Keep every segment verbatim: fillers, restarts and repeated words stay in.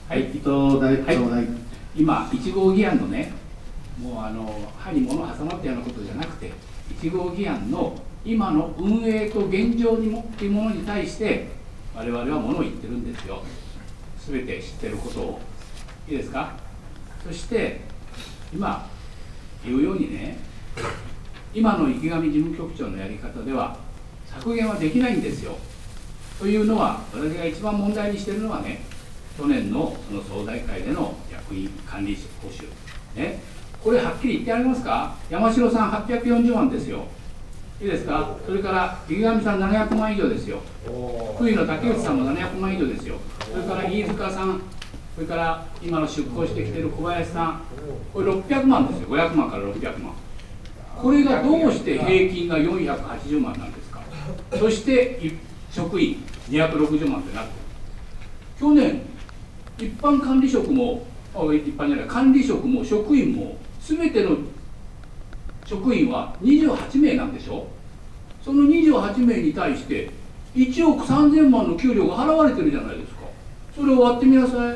はい、伊藤大長代、今、いち号議案のね、もうあの歯に物挟まったようなことじゃなくて、いち号議案の今の運営と現状にもっていうものに対して、我々はものを言ってるんですよ。すべて知ってることを。いいですか。そして、今、言うようにね、今の池上事務局長のやり方では、削減はできないんですよ。というのは、私が一番問題にしているのはね、去年のその総大会での役員管理報酬、ね、これはっきり言ってありますか。山城さんはっぴゃくよんじゅうまんですよ。いいですか。それから池上さんななひゃくまん以上ですよ。福井の竹内さんもななひゃくまん以上ですよ。それから飯塚さん、それから今の出向してきている小林さん、これろっぴゃくまんですよ。ごひゃくまんからろっぴゃくまん。これがどうして平均がよんひゃくはちじゅうまんなんですか。そして職員にひゃくろくじゅうまんってなってる。去年一般管理職も一般じゃない管理職も職員も全ての職員はにじゅうはちめいなんでしょ。そのにじゅうはちめいに対していちおくさんぜんまんの給料が払われてるじゃないですか。それを割ってみなさい。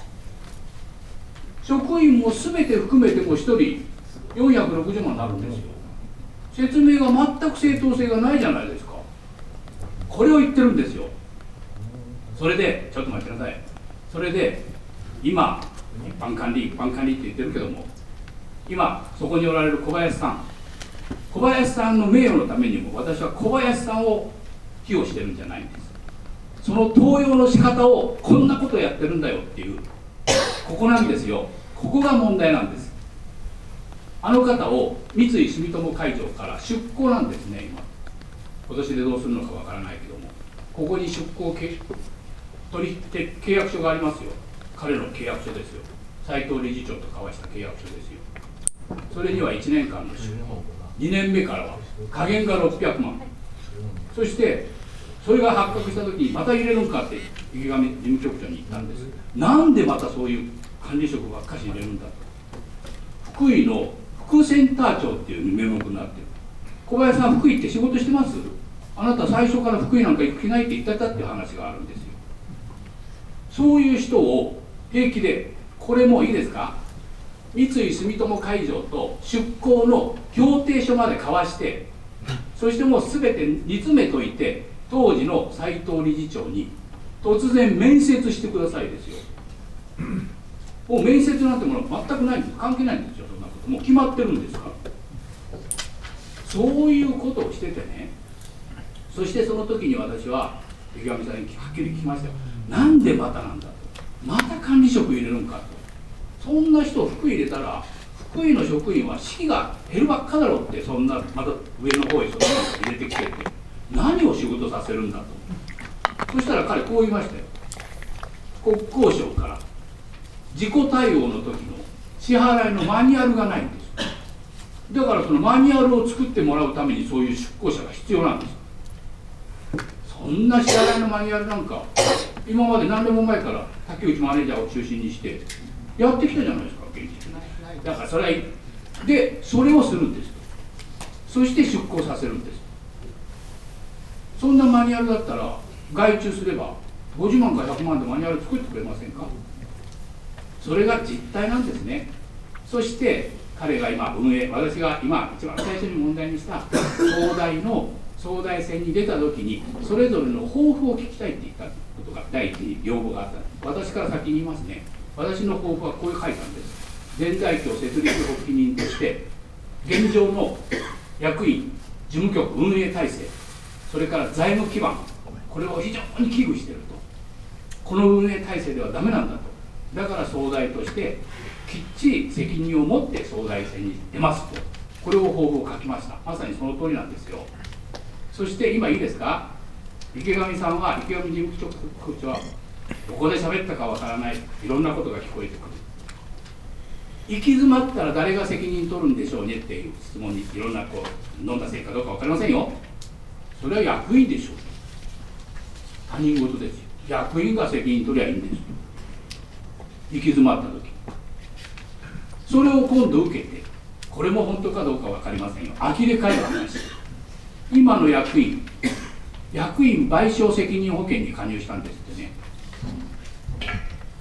職員も全て含めてもひとりよんひゃくろくじゅうまんになるんですよ。説明が全く正当性がないじゃないですか。これを言ってるんですよ。それでちょっと待ってください。それで今一般管理一般管理って言ってるけども、今そこにおられる小林さん小林さんの名誉のためにも私は小林さんを寄与してるんじゃないんです。その登用の仕方をこんなことやってるんだよっていうここなんですよ。ここが問題なんです。あの方を三井住友海上から出向なんですね。今今年でどうするのかわからないけども、ここに出向取引契約書がありますよ。彼の契約書ですよ。斉藤理事長と交わした契約書ですよ。それにはいちねんかんの出向、にねんめからは下限がろっぴゃくまん、そしてそれが発覚したときにまた入れるんかって池上事務局長に言ったんです。なんでまたそういう管理職ばっかし入れるんだと。福井の副センター長っていう名目になってる。小林さん、福井って仕事してます？あなた最初から福井なんか行く気ないって言ってたっていう話があるんですよ。そういう人を平気で、これもいいですか、三井住友海上と出向の協定書まで交わして、そしてもうすべて煮詰めといて、当時の斉藤理事長に突然面接してくださいですよ。もう面接なんてものは全くないんです。関係ないんですよ。そんなこともう決まってるんですから。そういうことをしててね、そしてその時に私は池上さんにはっきり聞きましたよ。なんでまたなんだと、また管理職入れるんかと。そんな人を福井入れたら福井の職員は士気が減るばっかだろうって、そんなまた上の方へそんなの入れてきてって何を仕事させるんだと。そしたら彼こう言いましたよ。国交省から事故対応の時の支払いのマニュアルがないんです。だからそのマニュアルを作ってもらうためにそういう出向者が必要なんです。そんな支払いのマニュアルなんか今まで何年も前から竹内マネージャーを中心にしてやってきたじゃないですか、現実。だからそれはでそれをするんです。そして出向させるんです。そんなマニュアルだったら外注すればごじゅうまんかひゃくまんでマニュアル作ってくれませんか。それが実態なんですね。そして彼が今運営、私が今一番最初に問題にした総大の総大選に出た時にそれぞれの抱負を聞きたいって言ったことが第一に要望があった。私から先に言いますね。私の抱負はこういう書いたんです。前代表設立発起人として現状の役員、事務局運営体制、それから財務基盤、これを非常に危惧していると。この運営体制ではダメなんだと。だから総大としてきっちり責任を持って総大選に出ますと、これを抱負を書きました。まさにその通りなんですよ。そして今いいですか、池上さんは、池上事務局長はどこで喋ったかわからない、いろんなことが聞こえてくる。行き詰まったら誰が責任取るんでしょうねっていう質問にいろんなこう飲んだせいかどうか分かりませんよ。それは役員でしょう。他人事ですよ。役員が責任取りゃいいんですよ。行き詰まった時、それを今度受けて、これも本当かどうか分かりませんよ。呆れ返る話。今の役員、役員賠償責任保険に加入したんですってね。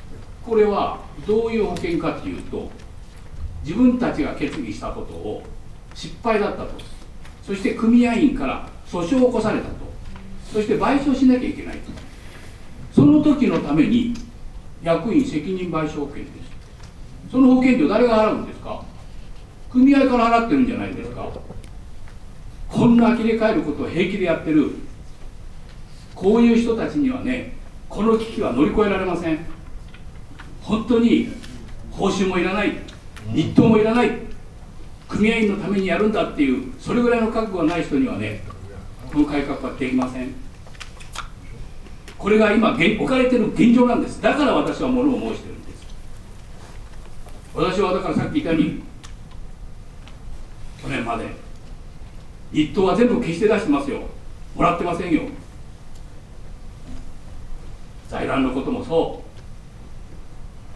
これはどういう保険かというと、自分たちが決議したことを失敗だったと、そして組合員から訴訟を起こされたと、そして賠償しなきゃいけないと、その時のために役員責任賠償保険です。その保険料誰が払うんですか？組合から払ってるんじゃないですか。こんな呆れ返ることを平気でやってるこういう人たちにはね、この危機は乗り越えられません。本当に報酬もいらない、日当もいらない、組合員のためにやるんだっていう、それぐらいの覚悟がない人にはね、この改革はできません。これが今置かれている現状なんです。だから私はものを申しているんです。私はだからさっき言ったように、去年まで日当は全部消して出してますよ。もらってませんよ。財団のこともそう。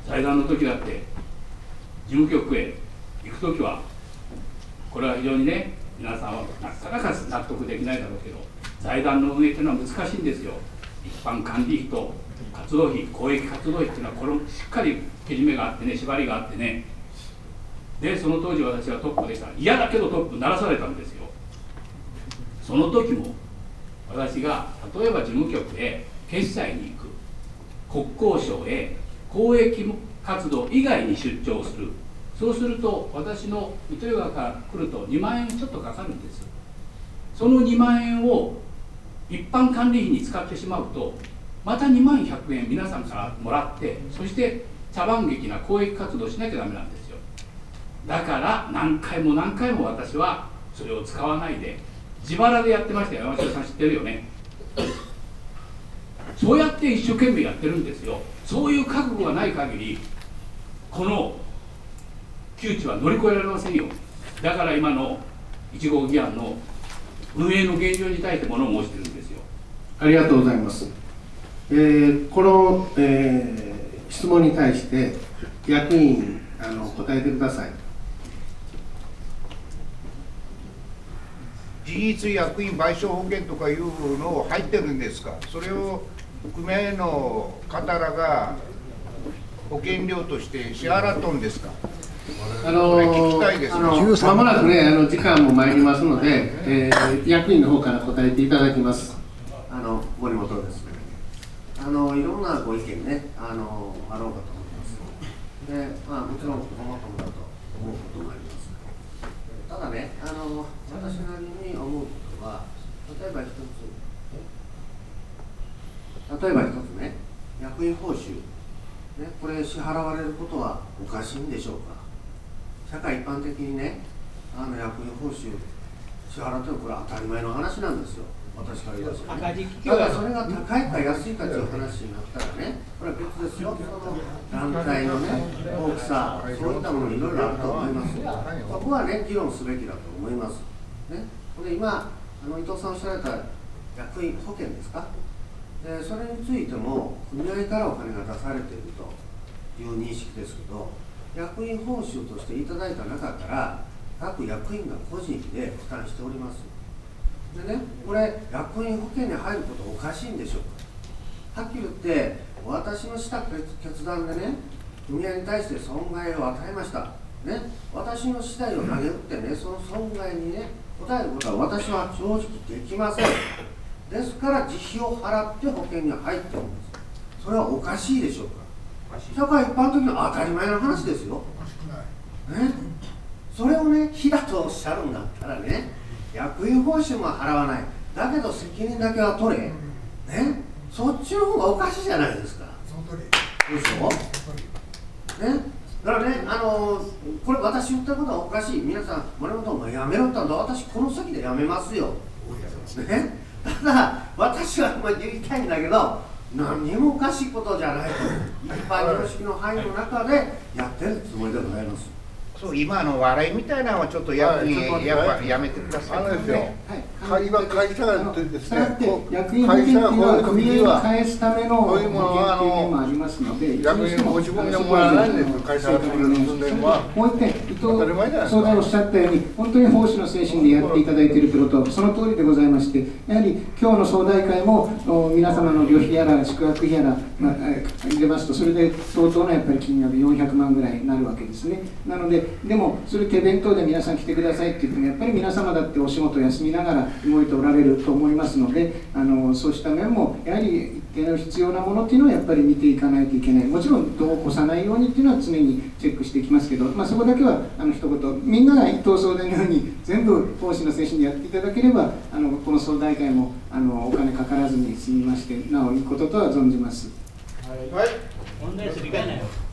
財団の時だって事務局へ行く時は、これは非常にね、皆さんはなかなか納得できないだろうけど、財団の運営というのは難しいんですよ。一般管理費と活動費、公益活動費っていうのはこれしっかりけじめがあってね、縛りがあってね。でその当時私はトップでした。嫌だけどトップならされたんですよ。その時も私が例えば事務局へ決済に行く、国交省へ公益活動以外に出張する、そうすると私の糸魚川から来るとにまんえんちょっとかかるんです。そのにまんえんを一般管理費に使ってしまうと、またにまんひゃくえん皆さんからもらって、そして茶番劇な公益活動しなきゃダメなんですよ。だから何回も何回も私はそれを使わないで自腹でやってましたよ。山城さん知ってるよね。そうやって一生懸命やってるんですよ。そういう覚悟がない限りこの窮地は乗り越えられませんよ。だから今のいち号議案の運営の現状に対してものを申してるんですよ。 ありがとうございます。えー、この、えー、質問に対して役員あの答えてください。 事実役員賠償保険とかいうの入ってるんですか？それを組合の方らが保険料として支払っとんですか？ あのー、あのまもなくね、あの時間も参りますので、えー、役員の方から答えていただきます。 あの森本です。あのいろんなご意見ね、あのあろうかと思います。で、まあもちろんごもっともだと思うこともあります。ただね、あの私なりに思うことは、例えば一つ、例えば一つね、役員報酬、ね、これ支払われることはおかしいんでしょうか。社会一般的にね、あの役員報酬支払ってもこれは当たり前の話なんですよ。私から言いますよ、ね、ただそれが高いか安いかという話になったらね、これは別ですよ。その団体のね、大きさ、そういったものいろいろあると思います。そこはね、議論すべきだと思います。ね、で今あの伊藤さんおっしゃられた役員保険ですか、でそれについても組合からお金が出されているという認識ですけど、役員報酬としていただいた中から各役員が個人で負担しております。でね、これ役員保険に入ることおかしいんでしょうか。はっきり言って私のした決断でね、組合に対して損害を与えました、ね、私の次第を投げ打ってね、その損害にね答えることは私は正直できません。ですから自費を払って保険に入ってるんです。それはおかしいでしょうか。社会一般的には当たり前の話ですよ、ね、それをね非だとおっしゃるんだったらね、役員報酬も払わない、だけど責任だけは取れ、ね、そっちの方がおかしいじゃないですか。でしょ、ね、だからね、あのー、これ私言ったことはおかしい、皆さん森本もやめろって言ったんだ、私この席でやめますよ、ね、ただ私は言いたいんだけど、何にもおかしいことじゃないと、一般常識の範囲の中でやってるつもりでございます。 そう今の笑いみたいなのはちょっと役員、 はいやっぱやめてください。 あのですよ、会話会社がですね、 役員保険っていうのは組合に返すための保険っていう面もありますので、 役員ご自分でもらわないんですよ、会社が作る分では。 もう一点、伊藤総裁おっしゃったように、本当に奉仕の精神でやっていただいているということ、その通りでございまして、やはり今日の総代会も皆様の旅費やら宿泊費やら、まあ、入れますと、それで相当なやっぱり金額よんひゃくまんぐらいになるわけですね。なので、でも、それ手弁当で皆さん来てくださいって言っても、やっぱり皆様だってお仕事を休みながら動いておられると思いますので、あのそうした面も、やはり一定の必要なものっていうのはやっぱり見ていかないといけない。もちろん、度を越さないようにっていうのは常にチェックしていきますけど、まあ、そこだけはあの一言、みんなが伊藤総代のように全部奉仕の精神でやっていただければ、あのこの総代会もあのお金かからずに済みまして、なおいいこととは存じます。 はい。 問題すり替えないよ。